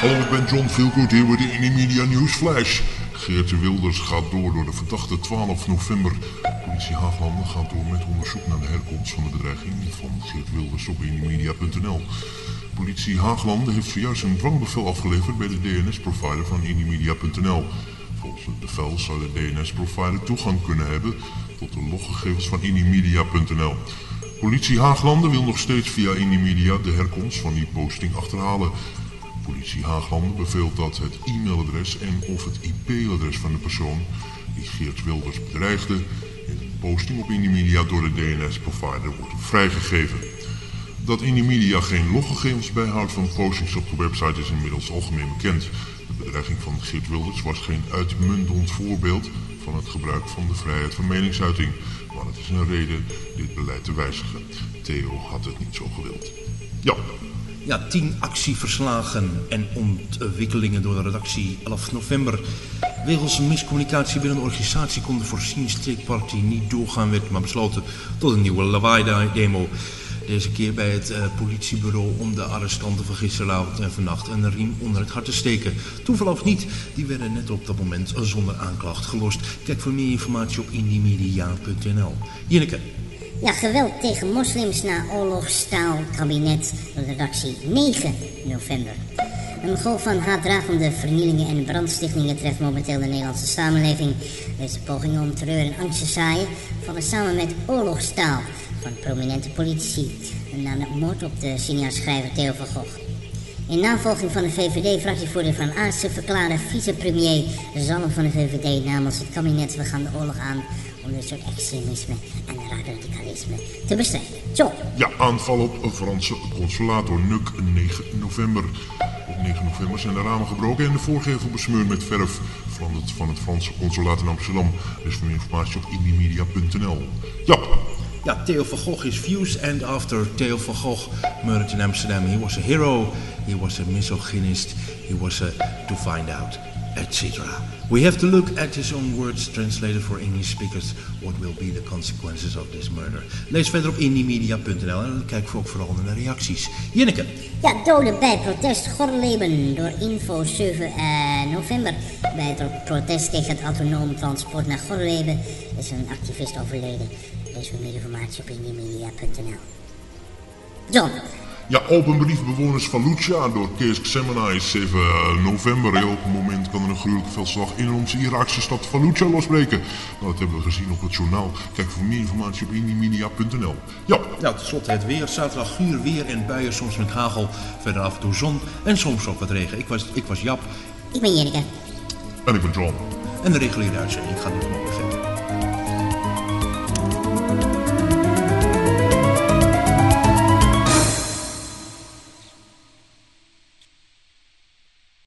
Hallo, ik ben John Feelgood hier bij de Inimedia News Flash. Geert Wilders gaat door de verdachte 12 november. Politie Haaglanden gaat door met onderzoek naar de herkomst van de bedreiging van Geert Wilders op inimedia.nl. Politie Haaglanden heeft zojuist een dwangbevel afgeleverd bij de DNS-provider van inimedia.nl. Volgens het bevel zou de DNS-provider toegang kunnen hebben tot de loggegevens van inimedia.nl. Politie Haaglanden wil nog steeds via Inimedia de herkomst van die posting achterhalen. Politie Haaglanden beveelt dat het e-mailadres en of het IP-adres van de persoon die Geert Wilders bedreigde in een posting op Inimedia door de DNS-provider wordt vrijgegeven. Dat Inimedia geen loggegevens bijhoudt van postings op de website is inmiddels algemeen bekend. De bedreiging van Geert Wilders was geen uitmuntend voorbeeld van het gebruik van de vrijheid van meningsuiting, maar het is een reden dit beleid te wijzigen. Theo had het niet zo gewild. Ja, 10 actieverslagen en ontwikkelingen door de redactie 11 november. Wegens miscommunicatie binnen de organisatie kon de voorzien streekparty niet doorgaan, werd maar besloten tot een nieuwe lawaai-demo. Deze keer bij het politiebureau om de arrestanten van gisteravond en vannacht een riem onder het hart te steken. Toeval of niet, die werden net op dat moment zonder aanklacht gelost. Kijk voor meer informatie op inimedia.nl. Jinneke. Ja, geweld tegen moslims na oorlogstaal kabinet, redactie 9 november. Een golf van haatdragende vernielingen en brandstichtingen treft momenteel de Nederlandse samenleving. Deze pogingen om terreur en angst te zaaien vallen samen met oorlogstaal van prominente politici. Namelijk moord op de cineastschrijver Theo van Gogh. In navolging van de VVD-fractievoerder Van Aassen verklaarde vicepremier Zalm van de VVD namens het kabinet: we gaan de oorlog aan om dit soort extremisme en radicalisme te bestrijden. John. Ja, aanval op een Franse consulaat door Nuk 9 november. Op 9 november zijn de ramen gebroken en de voorgevel besmeurd met verf van het Franse consulaat in Amsterdam. Dus voor meer informatie op inimedia.nl. Ja, Theo van Gogh is views and after Theo van Gogh murdered in Amsterdam. He was a hero, he was a misogynist, he was a to find out, etc. We have to look at his own words translated for English speakers. What will be the consequences of this murder? Lees verder op inimedia.nl en kijk ook vooral naar de reacties. Jinneke. Ja, doden bij protest Gorleben door Info 7 november. Bij het protest tegen het autonoom transport naar Gorleben is een activist overleden. Lees voor meer informatie op inimedia.nl. John. Ja, open brief bewoners Fallujah door Kees Xemenai 7 november. Elk moment kan er een gruwelijke veldslag in onze Iraakse stad Fallujah losbreken. Nou, dat hebben we gezien op het journaal. Kijk voor meer informatie op inimedia.nl. Ja, tenslotte het weer. Zaterdag guur weer en buien, soms met hagel. Verder af en toe zon en soms ook wat regen. Ik was Jap. Ik ben Jenneke. En ik ben John. En de reguliere uitzending gaat nu gewoon verder.